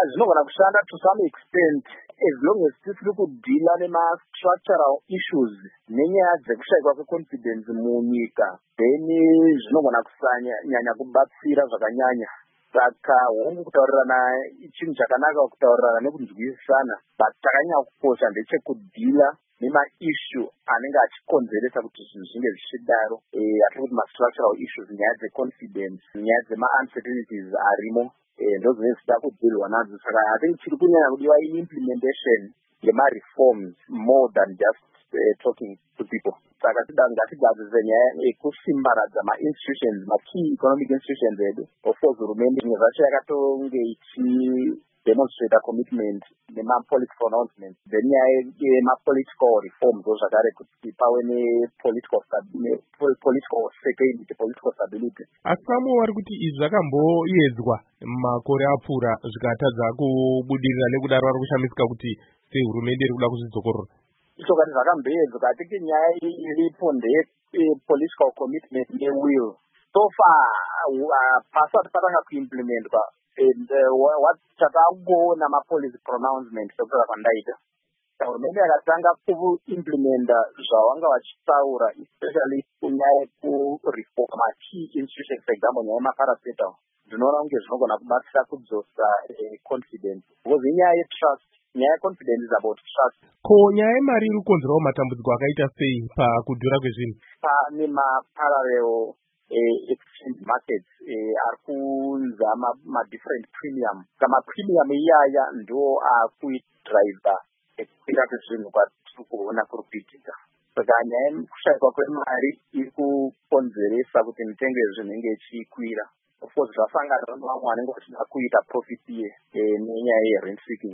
zvinogona kushanda to some extent as long as tisiri kudhila nema-structural issues nenyaya dzekushayikwa kweconfidence munyika, then zvinogona kusanyanya kubatsira zvakanyanya. Saka hongu kutaurirana chinhu chakanaka kutaurirana nekunzwisisana, but chakanyanya kukosha ndechekudhila nema-issue anenge achikonzeresa kuti zvinhu zvinge zvichidaro. Atiri kuti ma-structural issues, nyaya dzeconfidence, nyaya dzema-uncertainties arimo, ndozine zvisida kudhilwa nadzo. Saka I think chiri kunyanya kudiwa implementation yema-reforms more than just talking to people. Saka ngatigadzise nyaya yekusimbaradza ma-institutions, ma-key economic institutions edu. Of course, hurumende imwe zvacho yakatonge ichidemonstrate commitment nema-political announcements. Then nyaya yema-political reforms zvakare kuti pave ne-political security, political stability. Asi pamwe vari kuti izvi zvakamboedzwa makore apfuura zvikatadza kubudirira, nekudaro vari kushamisika kuti sei hurumende iri kuda kuzvidzokorora. Ishokati zvakamboedzwa, atiki nyaya iripo ndeye-political commitment ne-will. So far, pasati patanga kuimplementwa, chatakuona ma-policy pronouncement sekutara kwandaita. Hurumende yakatanga kuimplementa zvavanga vachitaura, especially kunyaya yekureform ma-key institutions, for example, nyaya yema-paracetamol. Ndinoona kunge zvinogona kubatsira kudzosa confidence. Because inyaya yetrust, nyaya confidence is about trust. Ko nyaya yemari iri kukonzerawo matambudziko akaita sei pakudhura kwezvinhu? Pane ma-parallel exchange markets ari kunza ma-different premium. Kama-premium iyaya ndo akuidriver ekukwira kwezvinhu kwatiri kuona kuri kuitika. Saka nyaya yekushayikwa kwemari iri kukonzeresa kuti mitengo yezvinhu inge ichikwira. Of course, zvasangana nevamwe vanenge vachida kuita profit nenyaya yerent seeking.